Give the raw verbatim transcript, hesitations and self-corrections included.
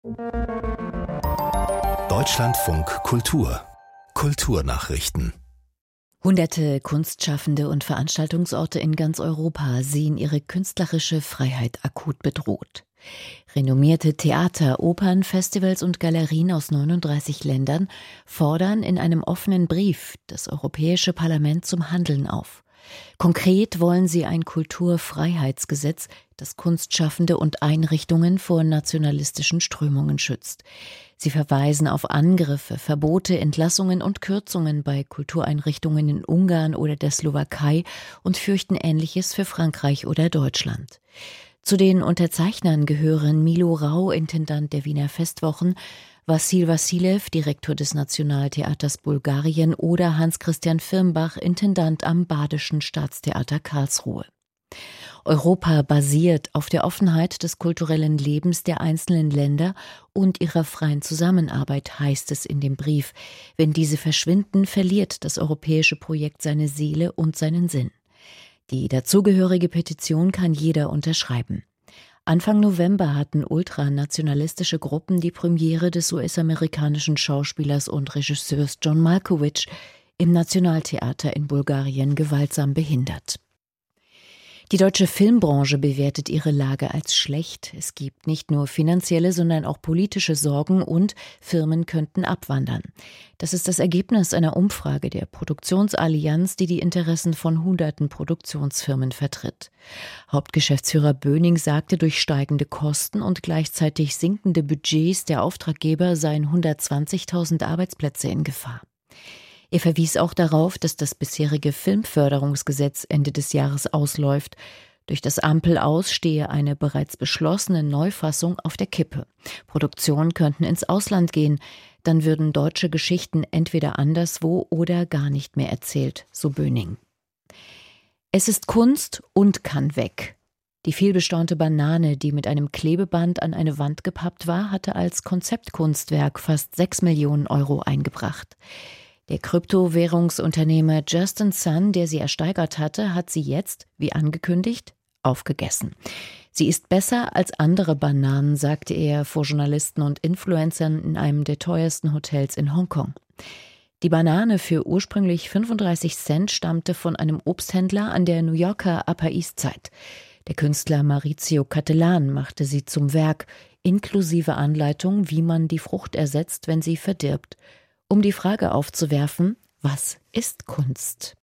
Deutschlandfunk Kultur Kulturnachrichten. Hunderte Kunstschaffende und Veranstaltungsorte in ganz Europa sehen ihre künstlerische Freiheit akut bedroht. Renommierte Theater, Opern, Festivals und Galerien aus neununddreißig Ländern fordern in einem offenen Brief das Europäische Parlament zum Handeln auf. Konkret wollen sie ein Kulturfreiheitsgesetz, das Kunstschaffende und Einrichtungen vor nationalistischen Strömungen schützt. Sie verweisen auf Angriffe, Verbote, Entlassungen und Kürzungen bei Kultureinrichtungen in Ungarn oder der Slowakei und fürchten Ähnliches für Frankreich oder Deutschland. Zu den Unterzeichnern gehören Milo Rau, Intendant der Wiener Festwochen, Wassil Wassilew, Direktor des Nationaltheaters Bulgarien, oder Hans-Christian Firmbach, Intendant am Badischen Staatstheater Karlsruhe. Europa basiert auf der Offenheit des kulturellen Lebens der einzelnen Länder und ihrer freien Zusammenarbeit, heißt es in dem Brief. Wenn diese verschwinden, verliert das europäische Projekt seine Seele und seinen Sinn. Die dazugehörige Petition kann jeder unterschreiben. Anfang November hatten ultranationalistische Gruppen die Premiere des U S-amerikanischen Schauspielers und Regisseurs John Malkovich im Nationaltheater in Bulgarien gewaltsam behindert. Die deutsche Filmbranche bewertet ihre Lage als schlecht. Es gibt nicht nur finanzielle, sondern auch politische Sorgen und Firmen könnten abwandern. Das ist das Ergebnis einer Umfrage der Produktionsallianz, die die Interessen von hunderten Produktionsfirmen vertritt. Hauptgeschäftsführer Böning sagte, durch steigende Kosten und gleichzeitig sinkende Budgets der Auftraggeber seien hundertzwanzigtausend Arbeitsplätze in Gefahr. Er verwies auch darauf, dass das bisherige Filmförderungsgesetz Ende des Jahres ausläuft. Durch das Ampel-Aus stehe eine bereits beschlossene Neufassung auf der Kippe. Produktionen könnten ins Ausland gehen, dann würden deutsche Geschichten entweder anderswo oder gar nicht mehr erzählt, so Böning. Es ist Kunst und kann weg. Die vielbestaunte Banane, die mit einem Klebeband an eine Wand gepappt war, hatte als Konzeptkunstwerk fast sechs Millionen Euro eingebracht. Der Kryptowährungsunternehmer Justin Sun, der sie ersteigert hatte, hat sie jetzt, wie angekündigt, aufgegessen. Sie ist besser als andere Bananen, sagte er vor Journalisten und Influencern in einem der teuersten Hotels in Hongkong. Die Banane für ursprünglich fünfunddreißig Cent stammte von einem Obsthändler an der New Yorker Upper East Side. Der Künstler Maurizio Cattelan machte sie zum Werk, inklusive Anleitung, wie man die Frucht ersetzt, wenn sie verdirbt, um die Frage aufzuwerfen: Was ist Kunst?